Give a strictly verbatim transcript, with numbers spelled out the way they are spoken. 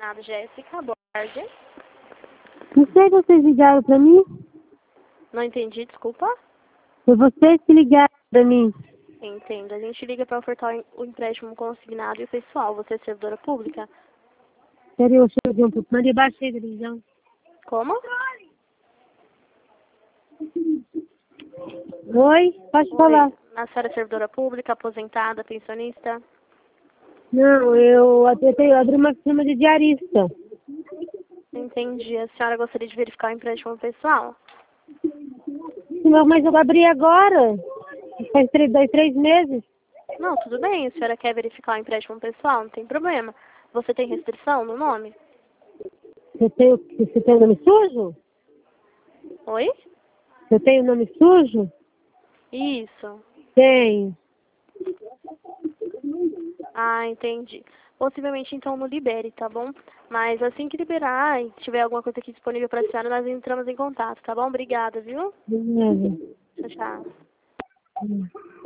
Nada, Jéssica, boa tarde. Não sei se vocês ligaram pra mim. Não entendi, desculpa. Foi vocês que ligaram pra mim. Entendo. A gente liga para ofertar o empréstimo consignado e o pessoal. Você é servidora pública? Peraí, eu cheguei um pouco. Mas eu baixei a televisão. Como? Oi? Pode falar. Oi. A senhora é servidora pública, aposentada, pensionista? Não, eu, eu, tenho, eu abri uma firma de diarista. Entendi. A senhora gostaria de verificar o empréstimo pessoal? Não, mas eu abri agora. Faz três, dois, três meses. Não, tudo bem. A senhora quer verificar o empréstimo pessoal? Não tem problema. Você tem restrição no nome? Você tem, você tem o nome sujo? Oi? Você tem o nome sujo? Isso. Tenho. Ah, entendi. Possivelmente, então, não libere, tá bom? Mas assim que liberar e tiver alguma coisa aqui disponível para a senhora, nós entramos em contato, tá bom? Obrigada, viu? Obrigada. Tchau, tchau.